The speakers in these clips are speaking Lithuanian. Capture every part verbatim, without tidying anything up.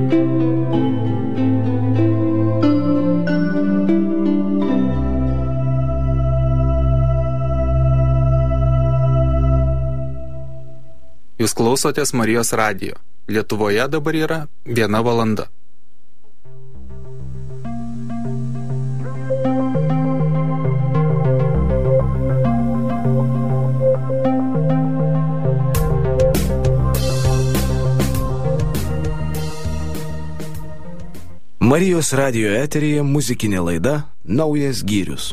Jūs klausotės Marijos radijo. Lietuvoje dabar yra viena valanda. Marijos radijo eteryje muzikinė laida Naujas gyrius.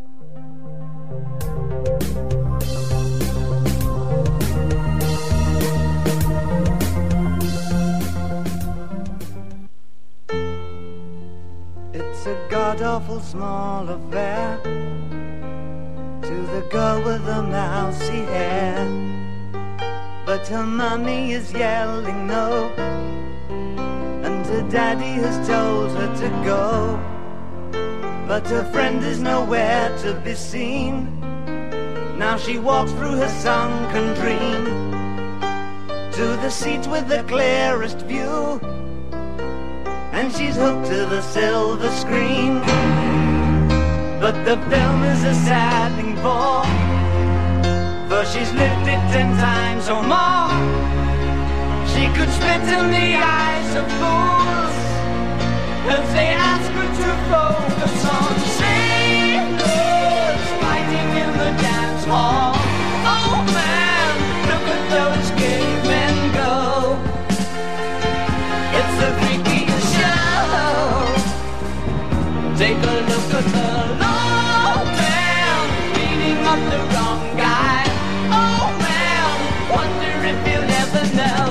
Awful small affair to the girl with the mousy hair, but her mommy is yelling no, and her daddy has told her to go, but her friend is nowhere to be seen. Now she walks through her sunken dream to the seat with the clearest view, and she's hooked to the silver screen. But the film is a sad thing for, for she's lived it ten times or more. She could spit in the eyes of fools if they ask her to focus on sailors fighting in the dance hall. Oh man, look at those cavemen go. It's the freakiest show. Take a look at the low man beating up the wrong guy. Oh man, wonder if you'll ever know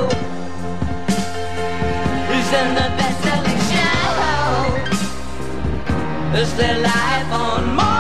who's in the best-selling show. Is their life on Mars?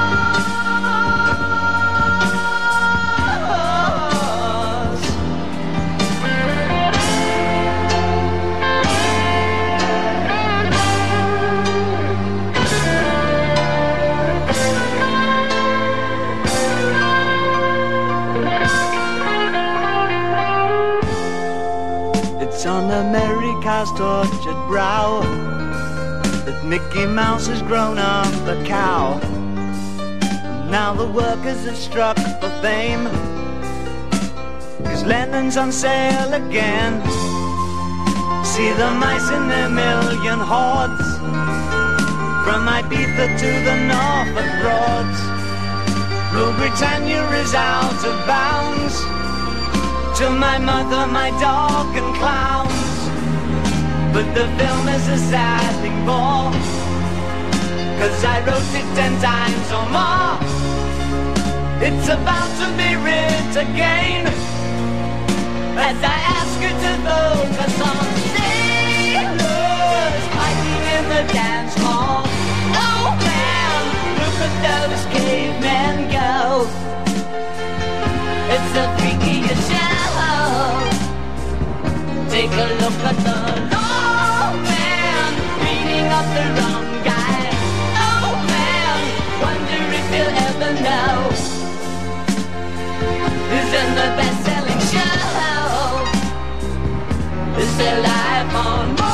It's on America's tortured brow that Mickey Mouse has grown up a cow. And now the workers have struck for fame, 'cause Lennon's on sale again. See the mice in their million hordes, from Ibiza to the Norfolk Broads. Rule Britannia is out of bounds, to my mother, my dog and clowns. But the film is a sad thing for, 'cause I wrote it ten times or more. It's about to be writ again, as I ask you to focus on sailors fighting in the dance hall. Oh man, look at those cavemen go. It's the freakiest show. Take a look at the low man beating up the wrong guy. Oh man, wonder if you'll ever know who's in the best-selling show. Is their life on Mars?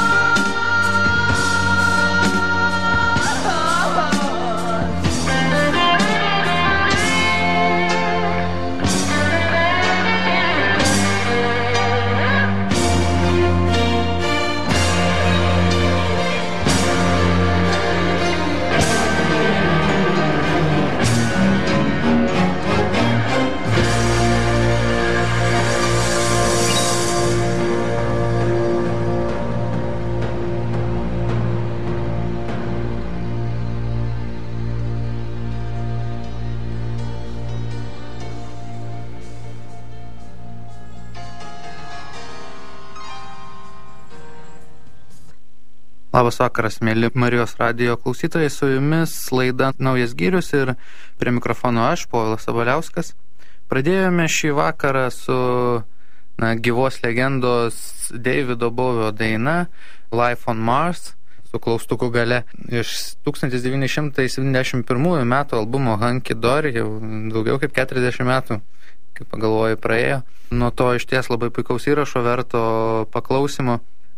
Labas vakaras, mėly Marijos radijo klausytojai, su jumis laida Naujas gyrius ir prie mikrofono aš, Povilas Sabaliauskas. Pradėjome šį vakarą su na, gyvos legendos Davido Bovio daina Life on Mars, su klaustuku gale, iš tūkstantis devyni šimtai septyniasdešimt pirmųjų metų albumo Hunky Dory, jau daugiau kaip keturiasdešimt metų, kaip pagalvoju, praėjo. Nuo to iš ties labai puikaus įrašo verto paklausimo.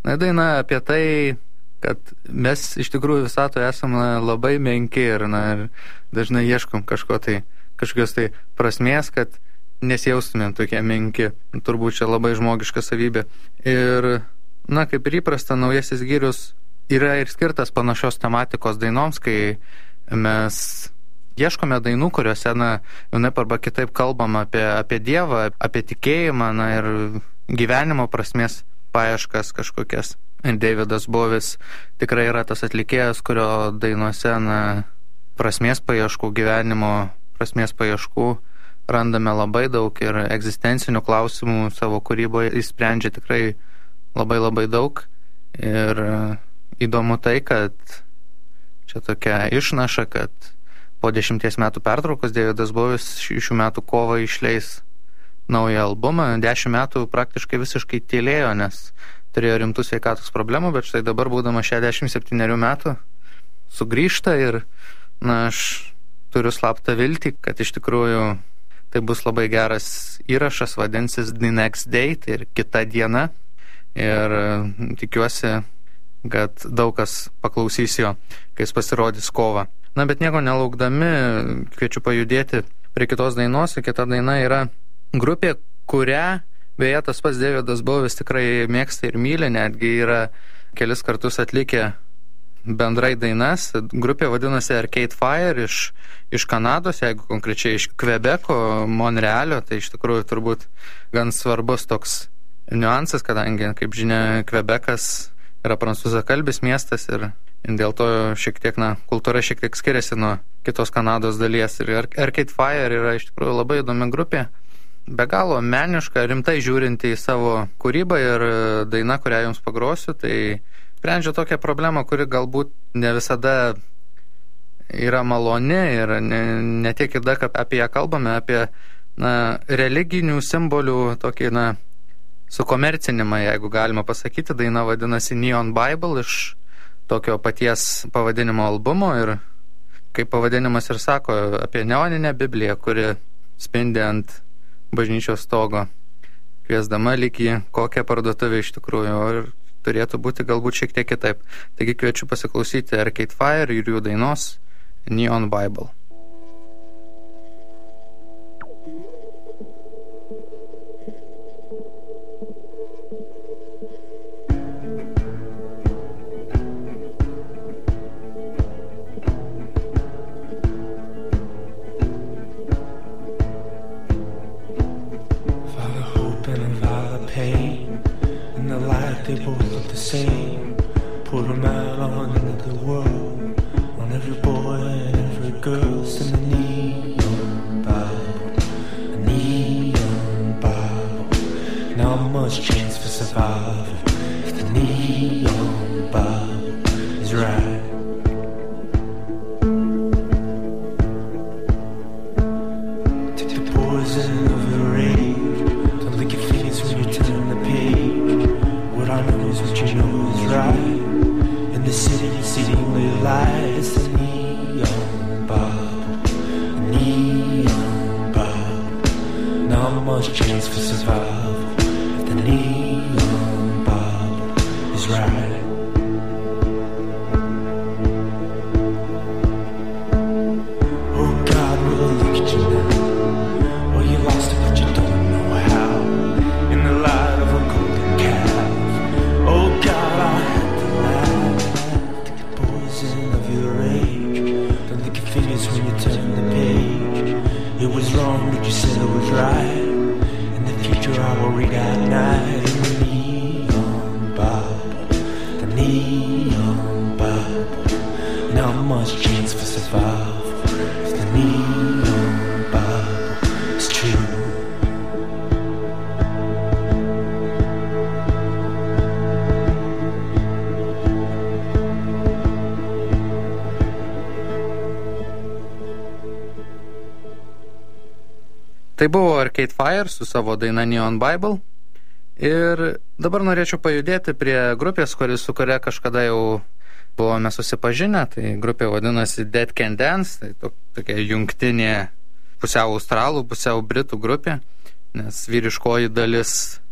Na, daina apie tai, kad mes iš tikrųjų visatoje esame labai menki ir, na, ir dažnai ieškom kažko tai, kažkokios tai prasmės, kad nesijaustumėm tokie menki. Turbūt čia labai žmogiška savybė. Ir, na, kaip ir įprasta, naujasis gyrius yra ir skirtas panašios tematikos dainoms, kai mes ieškome dainų, kuriuose, na, vienaip arba kitaip kalbam apie, apie Dievą, apie tikėjimą, na, ir gyvenimo prasmės paieškas kažkokias. Ir Davidas Bovis tikrai yra tas atlikėjas, kurio dainuose, na, prasmės paieškų, gyvenimo prasmės paieškų randame labai daug ir egzistencinių klausimų savo kūryboje jis sprendžia tikrai labai labai daug. Ir įdomu tai, kad čia tokia išnaša, kad po dešimties metų pertraukos Davidas Bovis šių metų kovą išleis naują albumą. Dešimt metų praktiškai visiškai tylėjo, nes turėjo rimtų sveikatos problemų, bet štai dabar, būdama šešiasdešimt septynerių metų, sugrįžta ir, na, aš turiu slaptą viltį, kad iš tikrųjų tai bus labai geras įrašas, vadinsis The Next Day, tai ir kita diena. Ir tikiuosi, kad daug kas paklausys jo, kai jis pasirodys kovą. Na, bet nieko nelaukdami, kviečiu pajudėti prie kitos dainos. Kita daina yra grupė, kurią, beje, tas pats Davidas Bovis tikrai mėgsta ir myli, netgi yra kelis kartus atlikę bendrai dainas. Grupė vadinasi Arcade Fire iš, iš Kanados, jeigu konkrečiai iš Kvebeko, Monrealio, tai iš tikrųjų turbūt gan svarbus toks niuansas, kadangi, kaip žinia, Kvebekas yra prancūzakalbis miestas ir dėl to šiek tiek, na, kultūra šiek tiek skiriasi nuo kitos Kanados dalies. Ir Arcade Fire yra iš tikrųjų labai įdomi grupė, be galo meniška, rimtai žiūrinti į savo kūrybą, ir daina, kurią jums pagrosiu, tai sprendžia tokią problemą, kuri galbūt ne visada yra maloni ir ne, ne tiek ir daug apie ją kalbame, apie, na, religinių simbolių tokį, na, sukomercinimą, jeigu galima pasakyti. Daina vadinasi Neon Bible iš tokio paties pavadinimo albumo ir, kaip pavadinimas ir sako, apie neoninę Bibliją, kuri spindi ant bažnyčios stogo, kviesdama lyg į kokią parduotuvę iš tikrųjų, ir turėtų būti galbūt šiek tiek kitaip. Taigi kviečiu pasiklausyti Arcade Fire ir jų dainos Neon Bible. They both look the same. Put them out on into the world, on every boy and every girl. Send a neon Bible, a neon Bible. Not much chance for survival if the neon Bible is right. Take the poison of the rage. Don't lick your fingers when you turn the page. What I know is what you know is right. In the city, exceedingly light. It's the neon Bible, a neon Bible. Not much chance for survival if the neon Bible is right. Oh God, will I look at you now? Oh, you lost it, but you don't know how. In the light of a golden calf. Oh God, I had to laugh. Take the poison of your rage. Don't lick your fingers when you turn the page. It was wrong, but you said it was right. In the future I will read at night. In the neon Bible, the neon Bible. Not much chance for survival if the neon Bible is true. Tai buvo Arcade Fire su savo daina Neon Bible. Ir dabar norėčiau pajudėti prie grupės, kuris, su kuria kažkada jau buvome susipažinę. Tai grupė vadinasi Dead Can Dance. Tai to, tokia jungtinė pusiau australų, pusiau britų grupė, nes vyriškoji dalis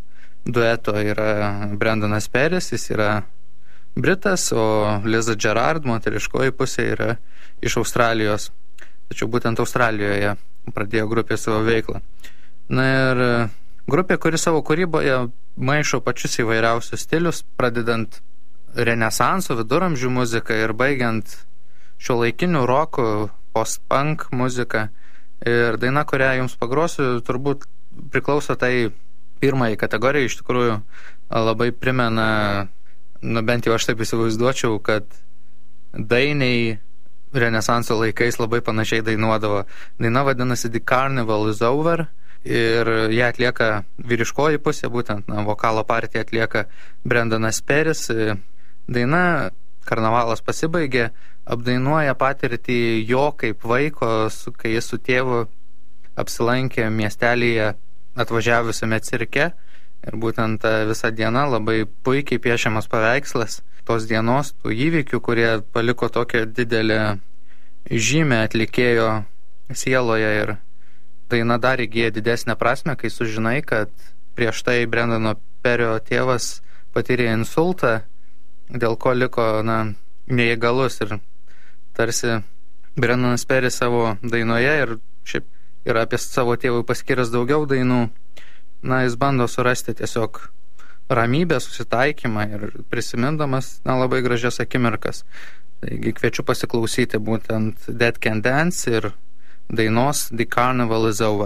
dueto yra Brendanas Peris, jis yra Britas, o Liza Gerard, moteriškoji pusė, yra iš Australijos. Tačiau būtent Australijoje pradėjo grupė savo veiklą. Na ir grupė, kuri savo kūryboje maišo pačius įvairiausius stilius, pradedant renesanso, viduramžių muziką ir baigiant šiuolaikiniu roku, post-punk muziką. Ir daina, kurią jums pagrosiu, turbūt priklauso tai pirmai kategorijai. Iš tikrųjų labai primena, nu bent jau aš taip įsivaizduočiau, kad dainiai renesanso laikais labai panašiai dainuodavo. Daina vadinasi The Carnival is Over ir ją atlieka vyriškoji pusė, būtent na, vokalo partiją atlieka Brendanas Peris. Daina Karnavalas pasibaigė apdainuoja patirtį jo kaip vaiko, su, kai jis su tėvu apsilankė miestelyje atvažiavusiame cirke. Ir būtent visą dieną labai puikiai piešiamas paveikslas tos dienos, tų įvykių, kurie paliko tokią didelę žymę atlikėjo sieloje. Ir daina dar įgyja didesnę prasmę, kai sužinai, kad prieš tai Brendano Perio tėvas patyrė insultą, dėl ko liko na, neįgalus. Ir tarsi Brendanas Peris savo dainoje ir šiaip yra apie savo tėvui paskyręs daugiau dainų, na, jis bando surasti tiesiog ramybę, susitaikymą ir prisimindamas na, labai gražias akimirkas. Taigi kviečiu pasiklausyti būtent Dead Can Dance ir dainos The Carnival is Over.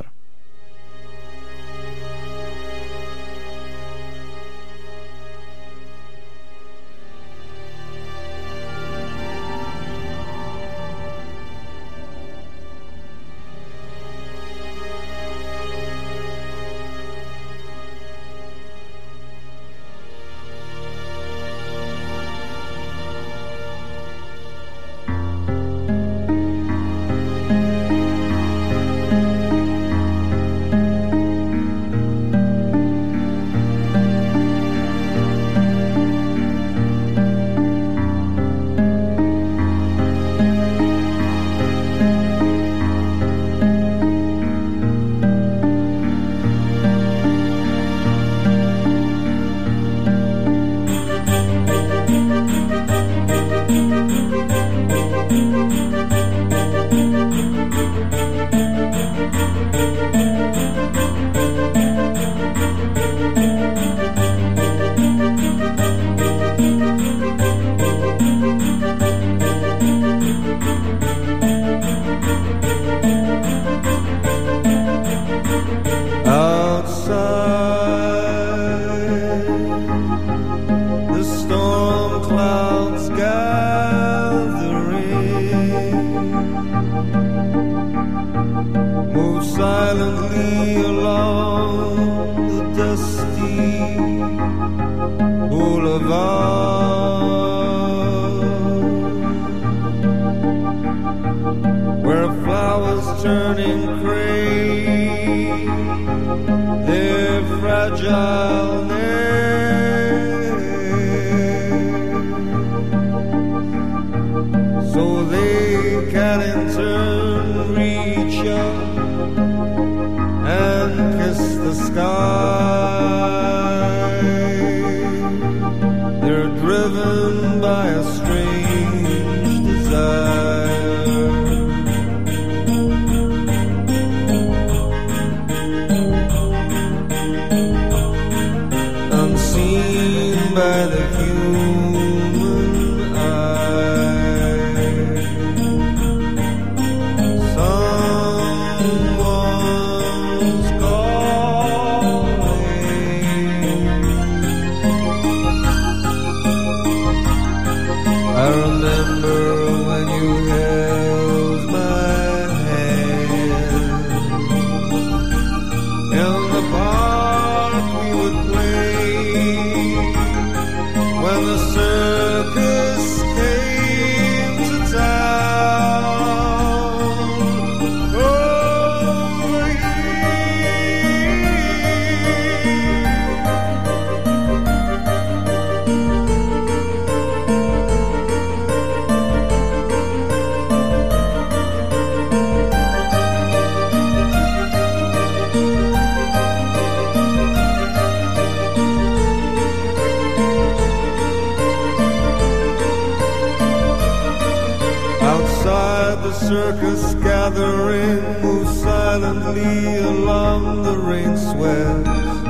the circus gathering moves silently along the rain-swept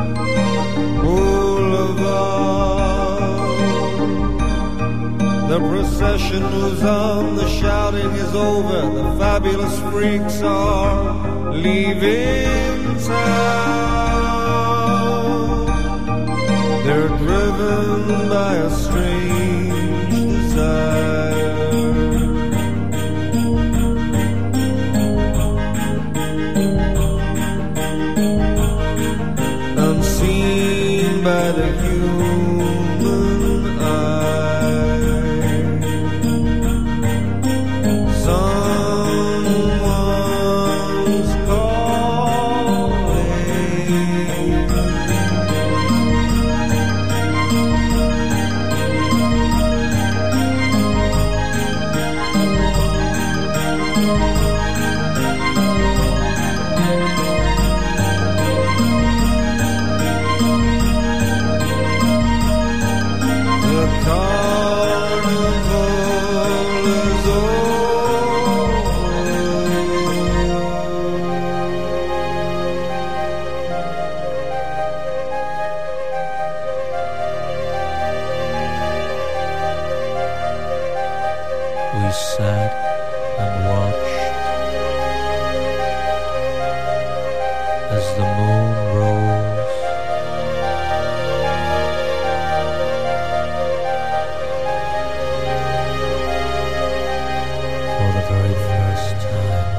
boulevard. The procession moves on, the shouting is over, the fabulous freaks are leaving town. They're driven by a strange desire. Unseen by the human eye, someone's calling. The carnival is We sat and watched as the moon rose. For the very first time.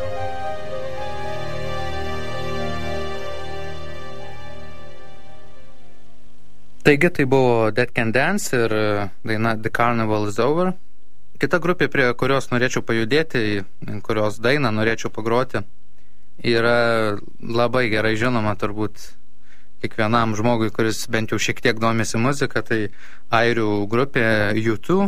Taigi tai buvo Dead Can Dance ir e, daina The Carnival is Over. Kita grupė, prie kurios norėčiau pajudėti, kurios dainą norėčiau pagroti, yra labai gerai žinoma turbūt kiekvienam žmogui, kuris bent jau šiek tiek domisi muzika, tai airių grupė U two.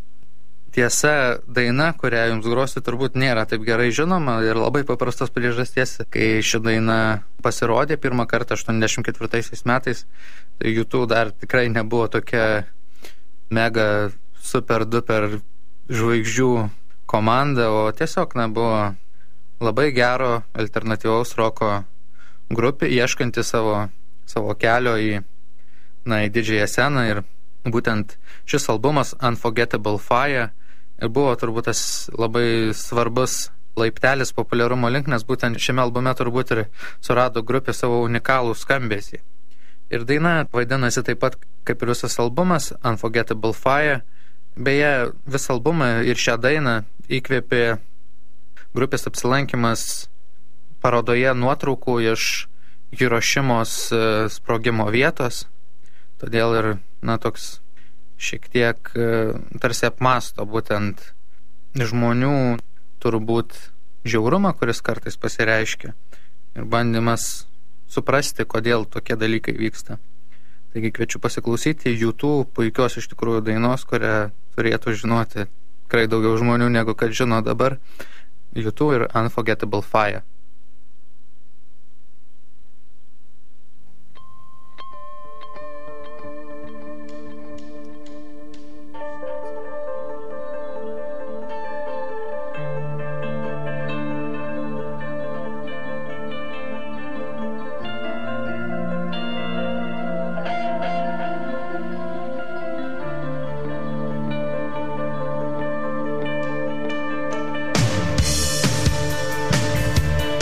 Tiesa, daina, kurią jums grosiu, turbūt nėra taip gerai žinoma ir labai paprastos priežasties. Kai ši daina pasirodė pirmą kartą aštuoniasdešimt ketvirtaisiais metais, tai U two dar tikrai nebuvo tokia mega super duper žvaigždžių komanda, o tiesiog na, buvo labai gero alternatyvaus roko grupė, ieškanti savo, savo kelio į, na, į didžiąją sceną, ir būtent šis albumas Unforgettable Fire ir buvo turbūt tas labai svarbus laiptelis populiarumo link, nes būtent šiame albume turbūt ir surado grupė savo unikalų skambesį. Ir daina vadinasi taip pat kaip ir visas albumas Unforgettable Fire. Beje, visą albumą ir šią dainą įkvėpė grupės apsilankimas parodoje nuotraukų iš Hirošimos sprogimo vietos. Todėl ir, na, toks šiek tiek tarsi apmąsto būtent žmonių turbūt žiaurumą, kuris kartais pasireiškia, ir bandymas suprasti, kodėl tokie dalykai vyksta. Taigi kviečiu pasiklausyti U two puikios iš tikrųjų dainos, kurią turėtų žinoti tikrai daugiau žmonių negu kad žino dabar. U two ir Unforgettable Fire. the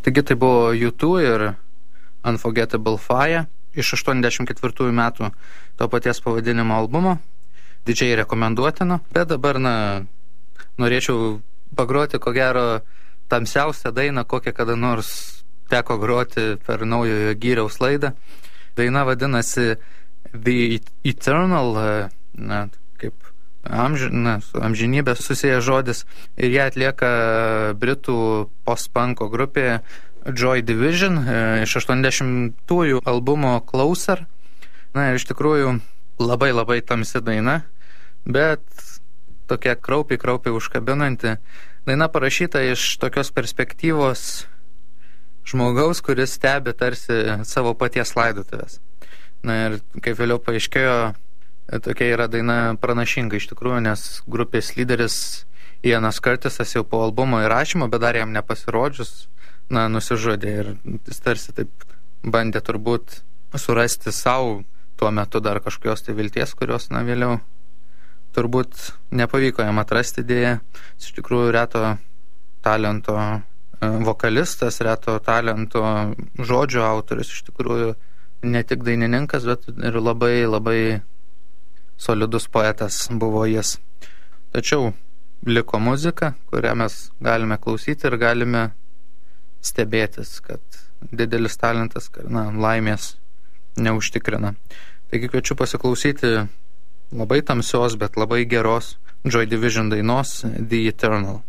Taigi tai buvo U two ir Unforgettable Fire iš aštuoniasdešimt ketvirtųjų metų to paties pavadinimo albumo. Didžiai rekomenduotina, bet dabar, na, norėčiau pagroti, ko gero, tamsiausią dainą, kokią kada nors teko groti per naujojo gyriaus laidą. Daina vadinasi The Eternal, na, kaip amži, na, su amžinybė susijęs žodis, ir ją atlieka britų post-punko grupė Joy Division iš aštuoniasdešimtųjų albumo Closer. Na ir iš tikrųjų labai labai tamsi daina, bet tokia kraupiai, kraupiai užkabinanti. Daina parašyta iš tokios perspektyvos žmogaus, kuris stebi tarsi savo paties laidotuvės. Na ir kaip vėliau paaiškėjo, tokia yra daina pranašinga iš tikrųjų, nes grupės lyderis Ianas Curtisas jau po albumo įrašymo, bet dar jam nepasirodžius, na, nusižudė ir jis tarsi taip bandė turbūt surasti savo tuo metu dar kažkokios tai vilties, kurios, na, vėliau turbūt nepavyko jam atrasti dėja. Iš tikrųjų reto talento vokalistas, reto talento žodžio autorius, iš tikrųjų ne tik dainininkas, bet ir labai labai solidus poetas buvo jis. Tačiau liko muzika, kurią mes galime klausyti ir galime stebėtis, kad didelis talentas, na, laimės neužtikrina. Taigi kviečiu pasiklausyti labai tamsios, bet labai geros Joy Division dainos The Eternal.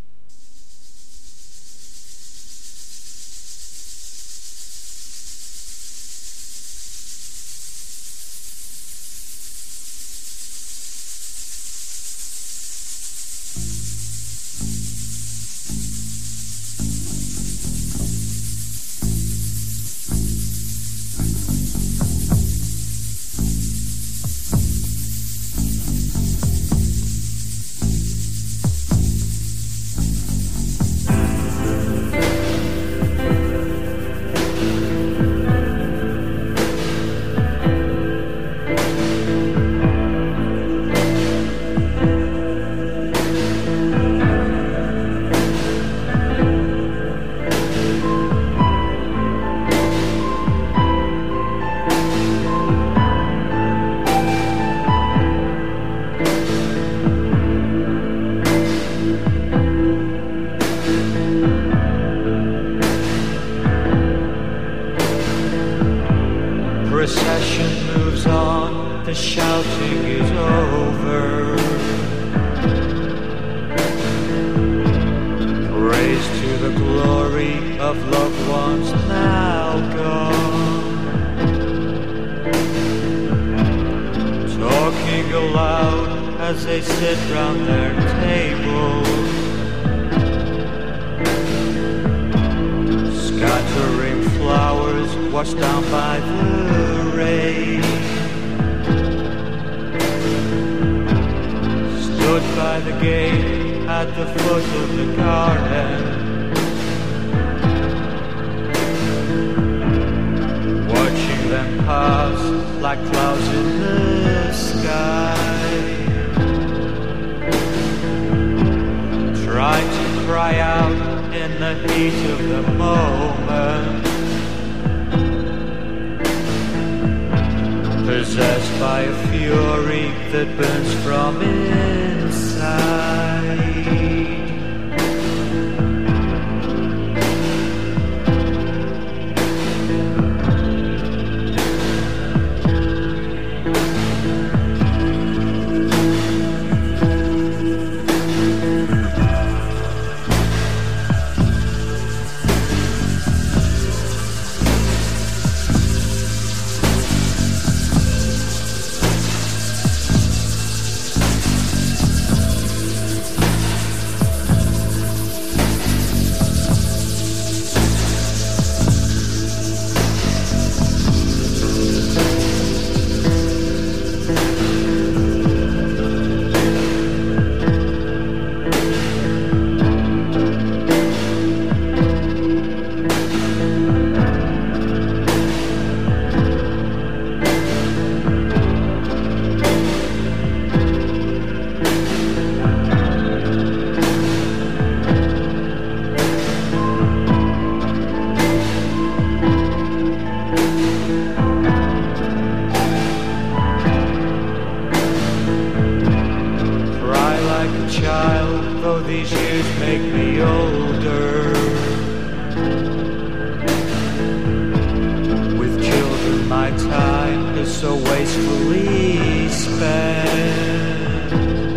so wastefully spent.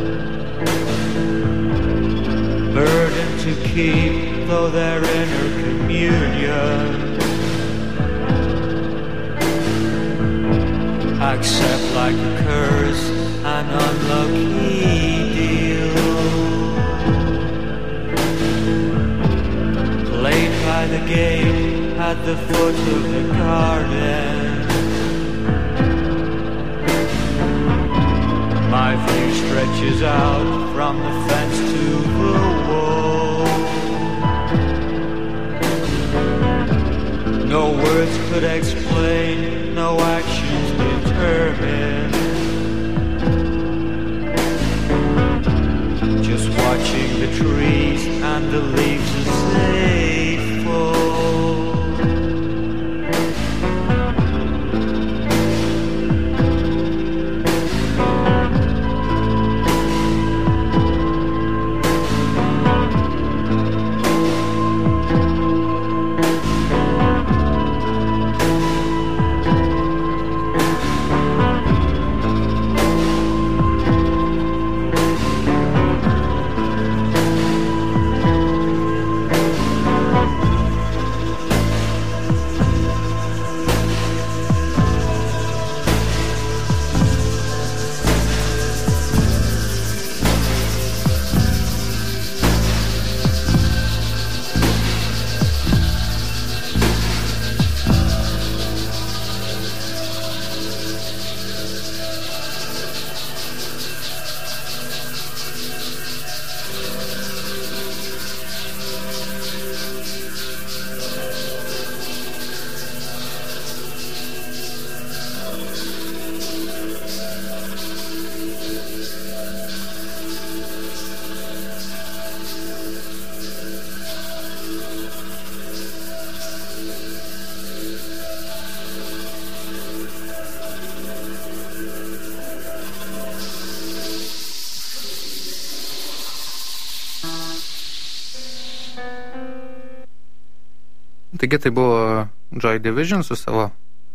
Burden to keep, though they're inner communion. Accept like a curse, an unlucky deal. Played by the gate at the foot of the garden. My view stretches out from the fence to the wall. No words could explain, no actions determine. Just watching the trees and the leaves as they fall. Taigi tai buvo Joy Division su savo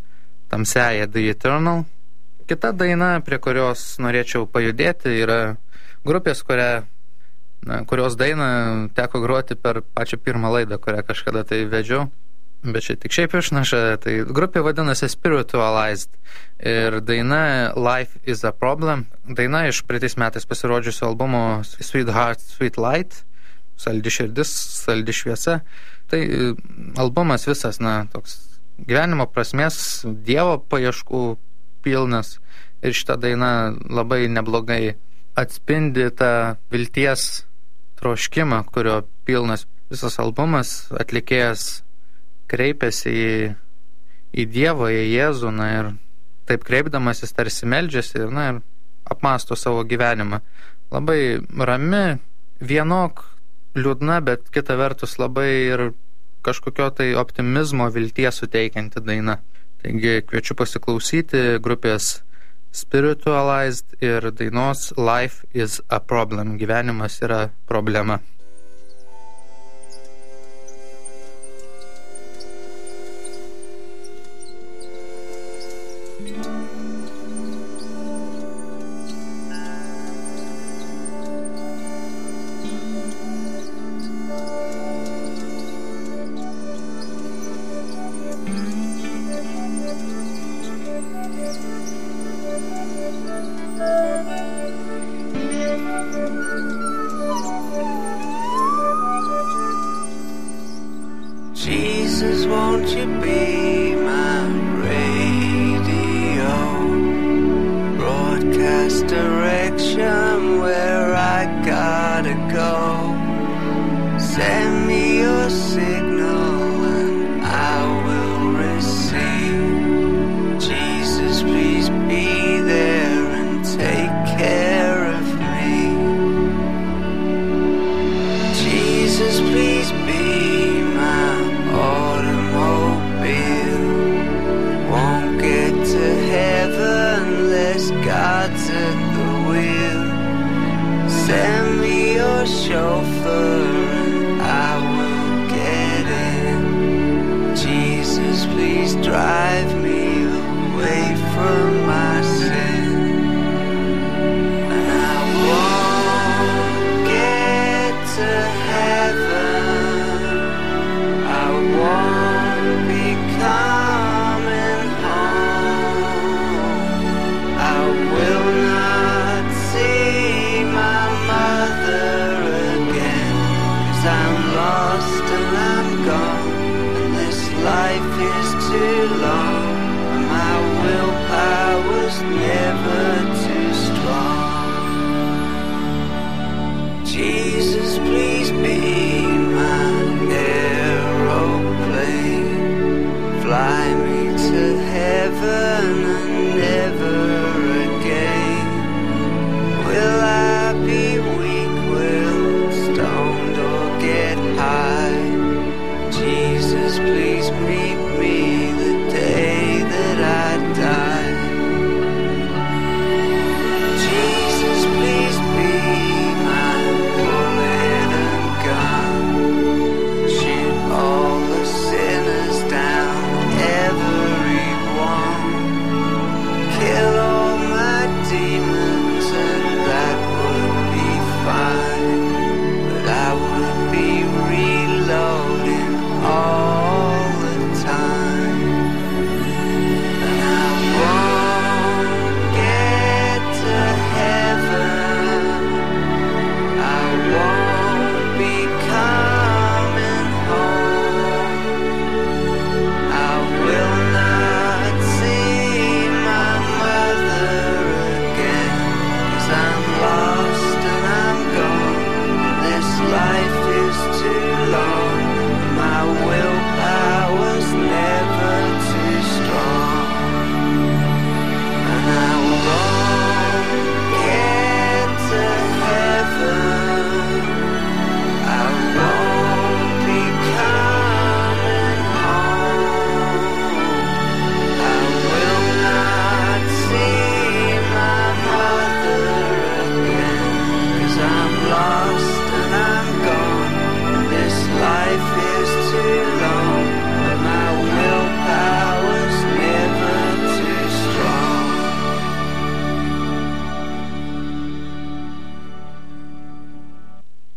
tamsiaja The Eternal. Kita daina, prie kurios norėčiau pajudėti, yra grupės, kurią, na, kurios dainą teko groti per pačią pirmą laidą, kurią kažkada tai vedžiau. Bet čia tik šiaip išnaša. Tai grupė vadinasi Spiritualized ir daina Life is a Problem. Daina iš praeitais metais pasirodžiusio albumo Sweet Heart, Sweet Light, saldi širdis, saldi šviesa. Tai albumas visas, na, toks gyvenimo prasmės, Dievo paieškų pilnas. Ir šita daina labai neblogai atspindi tą vilties troškimą, kurio pilnas visas albumas. Atlikėjas kreipiasi į, į Dievą, į Jėzų, na, ir taip kreipdamasis tarsi meldžiasi, na, ir apmąsto savo gyvenimą. Labai rami, vienok liūdna, bet kita vertus labai ir kažkokio tai optimizmo, vilties suteikianti daina. Taigi kviečiu pasiklausyti grupės Spiritualized ir dainos Life is a Problem. Gyvenimas yra problema. Jesus, won't you be my radio? Broadcast direction where I gotta go. Send me your signal and I will receive. Jesus, please be there and take care of me. Jesus, please be my automobile. Won't get to heaven unless God's at the wheel.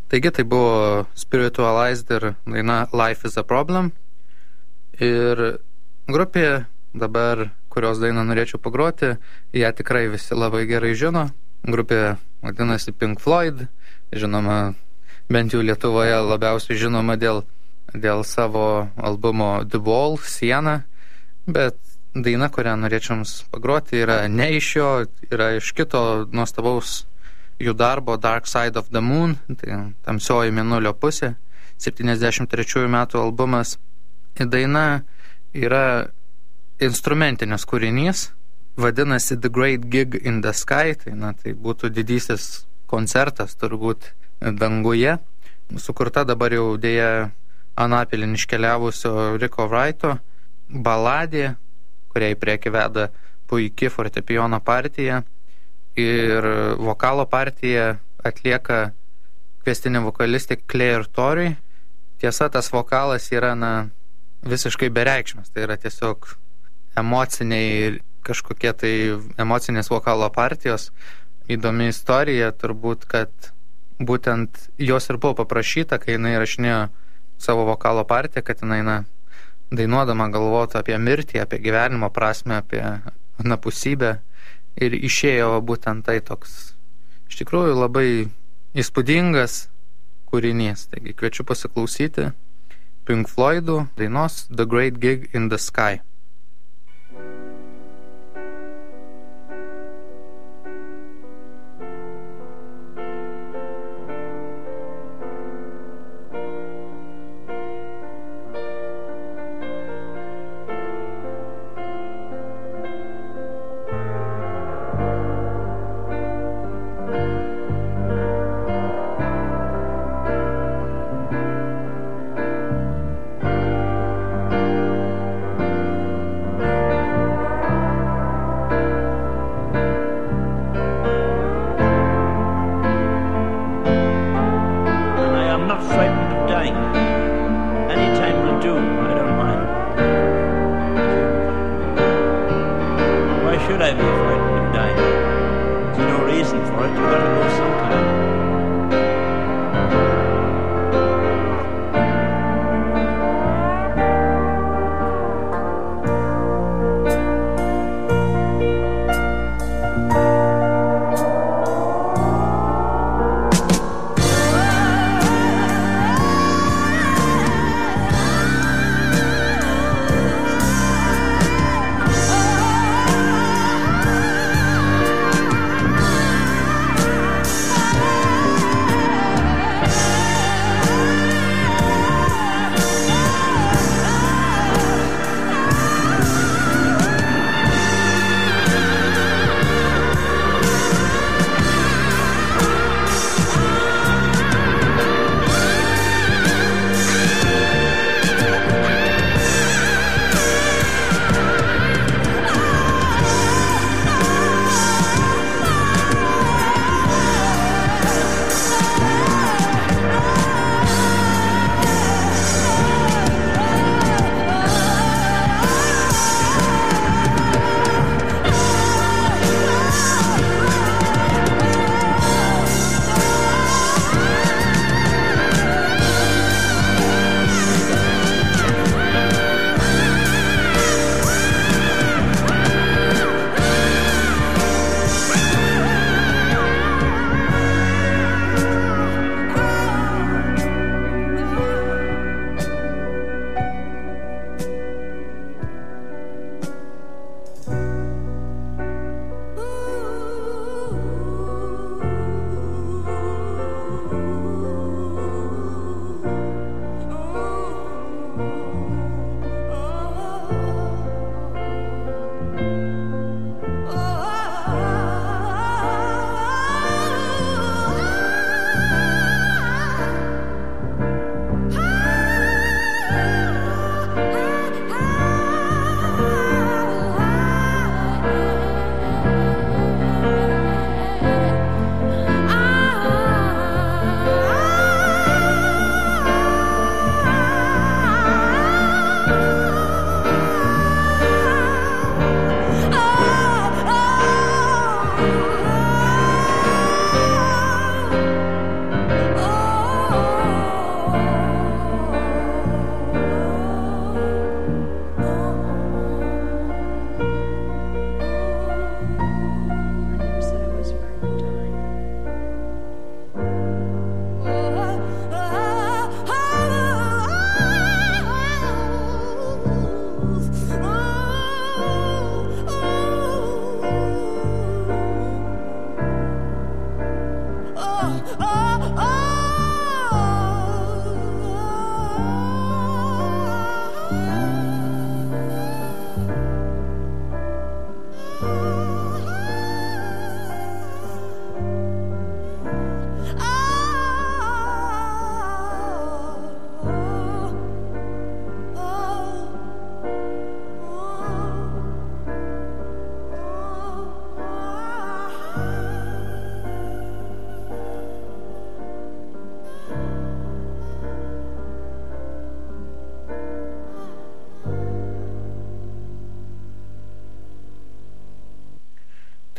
Taigi tai buvo Spiritualized ir daina Life is a Problem. Ir grupė dabar, kurios dainą norėčiau pagroti, ją tikrai visi labai gerai žino. Grupė vadinasi Pink Floyd, žinoma, bent jau Lietuvoje labiausiai žinoma dėl, dėl savo albumo The Wall, Siena, bet daina, kurią norėčiau jums pagroti, yra ne iš jo, yra iš kito nuostabaus jų darbo Dark Side of the Moon, tai tamsioji mėnulio pusė, septyniasdešimt trečiųjų metų albumas. Daina yra instrumentinis kūrinys, vadinasi The Great Gig in the Sky, tai, na, tai būtų didysis koncertas turbūt danguje, sukurta dabar jau dėja anapilin iškeliavusio Ricko Wrighto baladė, kuriai prieki veda puiki fortepijono partija, ir vokalo partiją atlieka kviestinė vokalistė Claire Torrey. Tiesa, tas vokalas yra, na, visiškai bereikšmis, tai yra tiesiog emociniai, kažkokie tai emocinės vokalo partijos. Įdomi istorija turbūt, kad būtent jos ir buvo paprašyta, kai jinai rašinėjo savo vokalo partiją, kad jinai, na, dainuodama galvotų apie mirtį, apie gyvenimo prasmę, apie anapusybę, ir išėjo būtent tai toks iš tikrųjų labai įspūdingas kūrinys. Taigi kviečiu pasiklausyti Pink Floydų dainos The Great Gig in the Sky.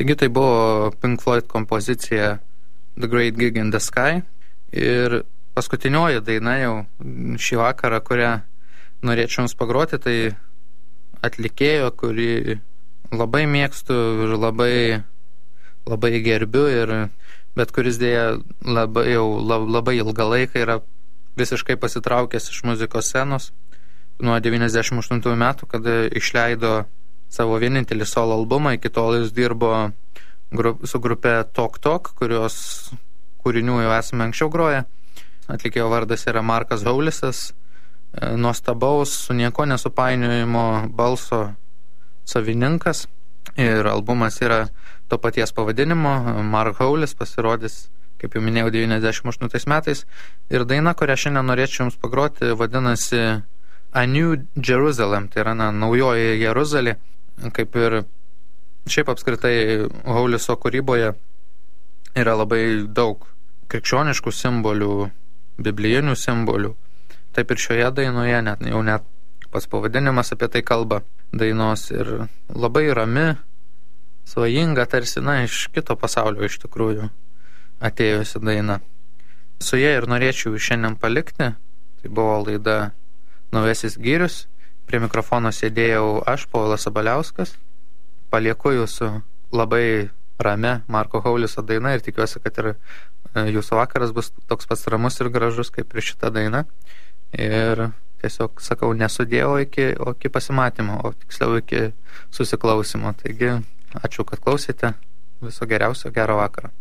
Taigi tai buvo Pink Floyd kompozicija The Great Gig in the Sky. Ir paskutinioji daina jau šį vakarą, kurią norėčiau jums pagroti, tai atlikėjo, kurį labai mėgstu ir labai, labai gerbiu, ir, bet kuris dėja labai, jau labai ilgą laiką yra visiškai pasitraukęs iš muzikos scenos nuo devyniasdešimt aštuntųjų metų, kada išleido savo vienintelį solo albumą. Iki tol jis dirbo grup, su grupe Tok Tok, kurios kūrinių jau esame anksčiau groję. Atlikėjo vardas yra Markas Houlisas, nuostabaus, su nieko nesupainiojimo balso savininkas, ir albumas yra to paties pavadinimo. Mark Houlis pasirodys, kaip jau minėjau, devyniasdešimt aštuntais metais, ir daina, kurią šiandien norėčiau jums pagroti, vadinasi A New Jerusalem, tai yra na, naujoji Jeruzalė. Kaip ir šiaip apskritai Houliso kūryboje yra labai daug krikščioniškų simbolių, biblijinių simbolių. Taip ir šioje dainoje, net, jau net pats pavadinimas apie tai kalba dainos, ir labai rami, svajinga, tarsi, na, iš kito pasaulio iš tikrųjų atėjusi daina. Su ja ir norėčiau šiandien palikti. Tai buvo laida Naujasis Gyrius. Prie mikrofono sėdėjau aš, Povilas Sabaliauskas. Palieku jūsų labai ramia Marko Houliso daina, ir tikiuosi, kad ir jūsų vakaras bus toks pats ramus ir gražus kaip ir šita daina. Ir tiesiog sakau nesudėjau iki, o iki pasimatymo, o tiksliau iki susiklausimo. Taigi, ačiū, kad klausėte. Viso geriausio, gero vakaro.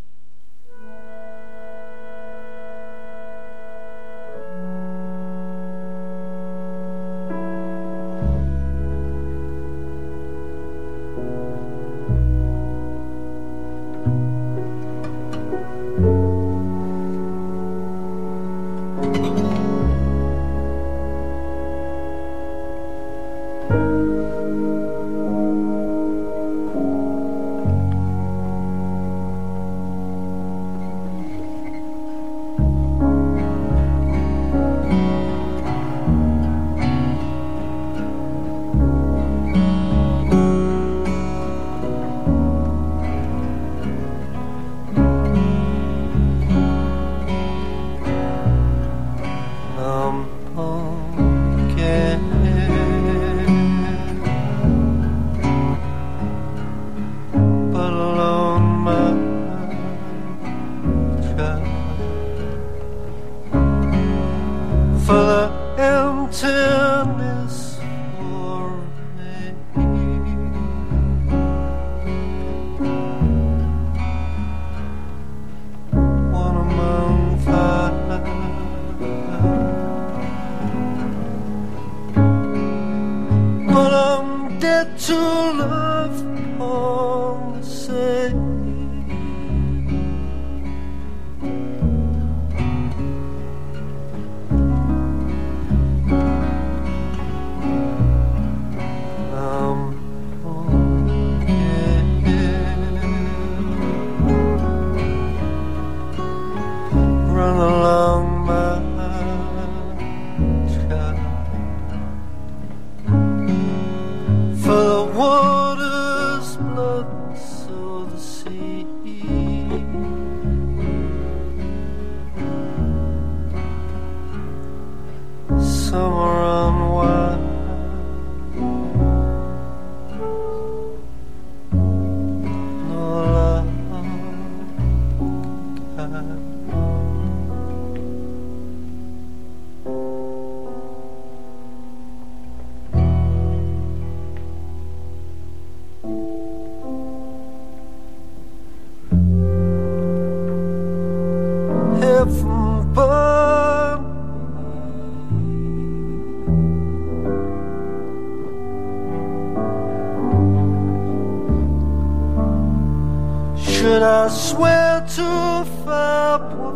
Should I swear to fair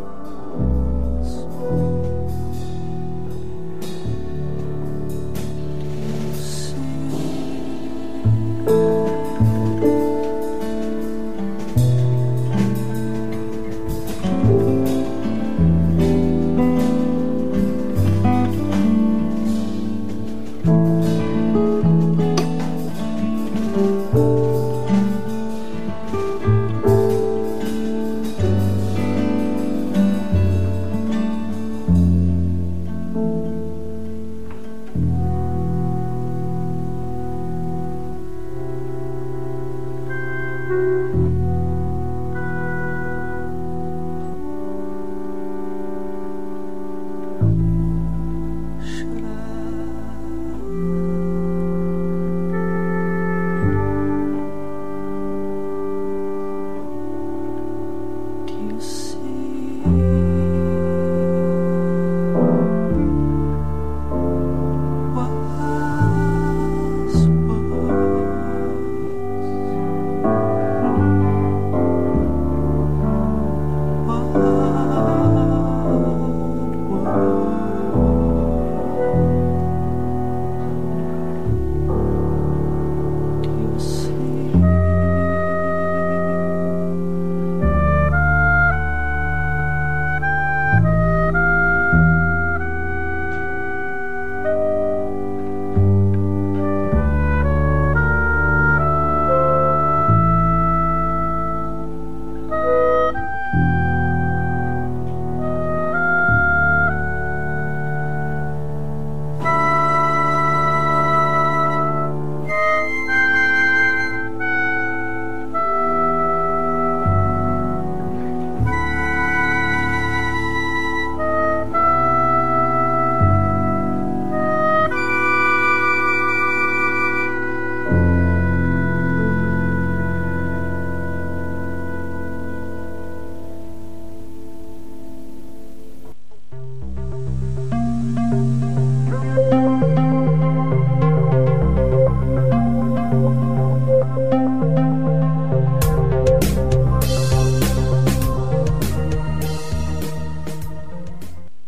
once?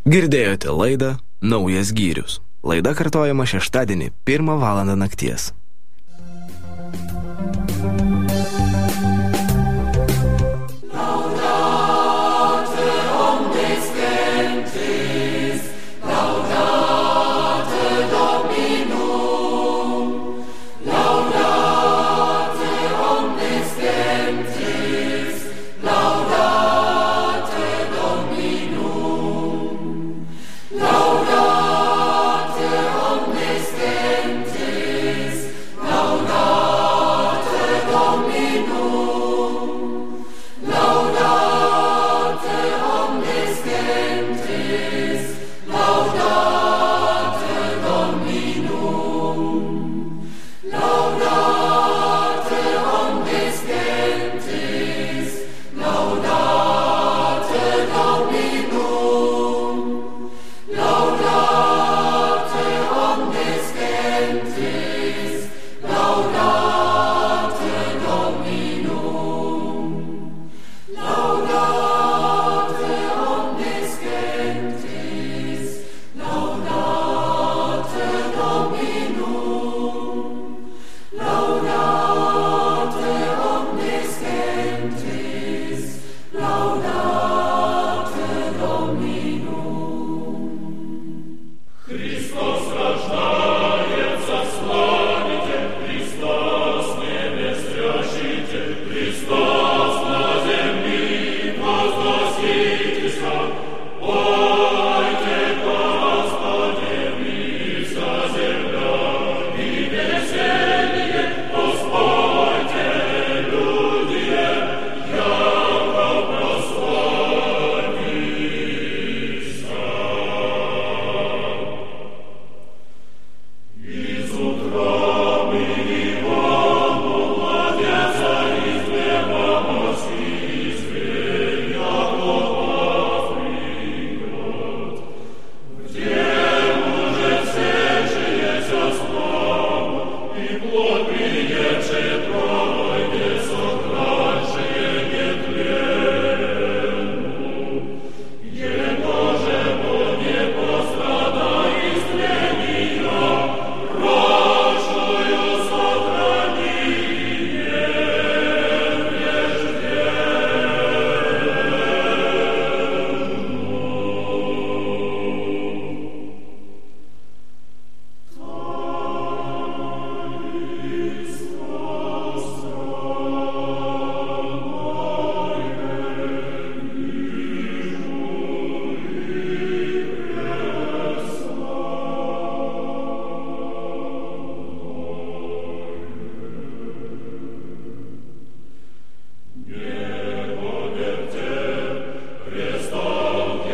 Girdėjote laidą Naujas Gyrius. Laida kartojama šeštadienį pirmą valandą nakties.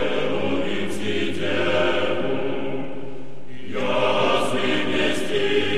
Jas mi